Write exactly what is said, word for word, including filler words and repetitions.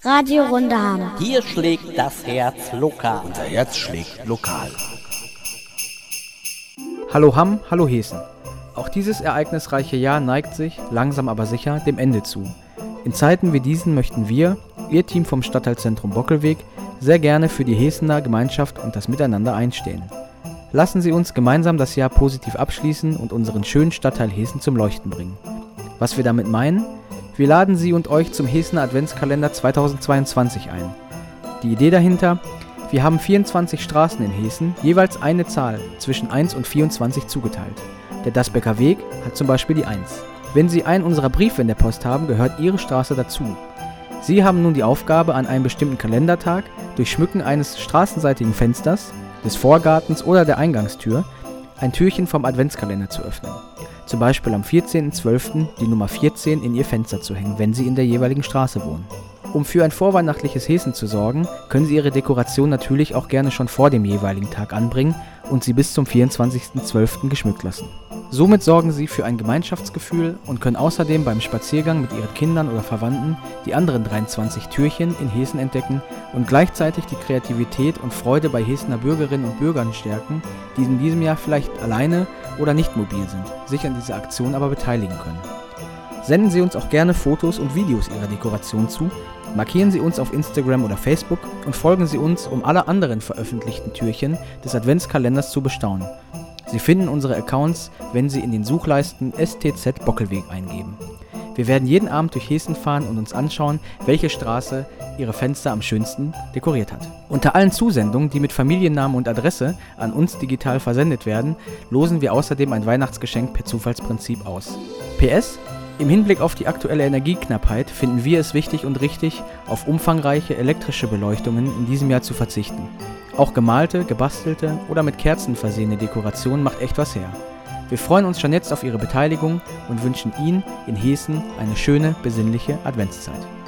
Radio Runderham. Hier schlägt das Herz lokal. Unser Herz schlägt lokal. Hallo Hamm, hallo Hessen. Auch dieses ereignisreiche Jahr neigt sich, langsam aber sicher, dem Ende zu. In Zeiten wie diesen möchten wir, Ihr Team vom Stadtteilzentrum Bockelweg, sehr gerne für die Hesener Gemeinschaft und das Miteinander einstehen. Lassen Sie uns gemeinsam das Jahr positiv abschließen und unseren schönen Stadtteil Hessen zum Leuchten bringen. Was wir damit meinen? Wir laden Sie und euch zum Hesener Adventskalender zweitausendzweiundzwanzig ein. Die Idee dahinter: Wir haben vierundzwanzig Straßen in Hessen, jeweils eine Zahl zwischen eins und vierundzwanzig zugeteilt. Der Dasbecker Weg hat zum Beispiel die eins. Wenn Sie einen unserer Briefe in der Post haben, gehört Ihre Straße dazu. Sie haben nun die Aufgabe, an einem bestimmten Kalendertag durch Schmücken eines straßenseitigen Fensters, des Vorgartens oder der Eingangstür ein Türchen vom Adventskalender zu öffnen. Zum Beispiel am vierzehnten zwölften die Nummer vierzehn in Ihr Fenster zu hängen, wenn Sie in der jeweiligen Straße wohnen. Um für ein vorweihnachtliches Hessen zu sorgen, können Sie Ihre Dekoration natürlich auch gerne schon vor dem jeweiligen Tag anbringen und sie bis zum vierundzwanzigsten zwölften geschmückt lassen. Somit sorgen Sie für ein Gemeinschaftsgefühl und können außerdem beim Spaziergang mit Ihren Kindern oder Verwandten die anderen dreiundzwanzig Türchen in Hessen entdecken und gleichzeitig die Kreativität und Freude bei Hessener Bürgerinnen und Bürgern stärken, die in diesem Jahr vielleicht alleine oder nicht mobil sind, sich an dieser Aktion aber beteiligen können. Senden Sie uns auch gerne Fotos und Videos Ihrer Dekoration zu, markieren Sie uns auf Instagram oder Facebook und folgen Sie uns, um alle anderen veröffentlichten Türchen des Adventskalenders zu bestaunen. Sie finden unsere Accounts, wenn Sie in den Suchleisten S T Z Bockelweg eingeben. Wir werden jeden Abend durch Hessen fahren und uns anschauen, welche Straße ihre Fenster am schönsten dekoriert hat. Unter allen Zusendungen, die mit Familiennamen und Adresse an uns digital versendet werden, losen wir außerdem ein Weihnachtsgeschenk per Zufallsprinzip aus. P S: Im Hinblick auf die aktuelle Energieknappheit finden wir es wichtig und richtig, auf umfangreiche elektrische Beleuchtungen in diesem Jahr zu verzichten. Auch gemalte, gebastelte oder mit Kerzen versehene Dekoration macht echt was her. Wir freuen uns schon jetzt auf Ihre Beteiligung und wünschen Ihnen in Hessen eine schöne, besinnliche Adventszeit.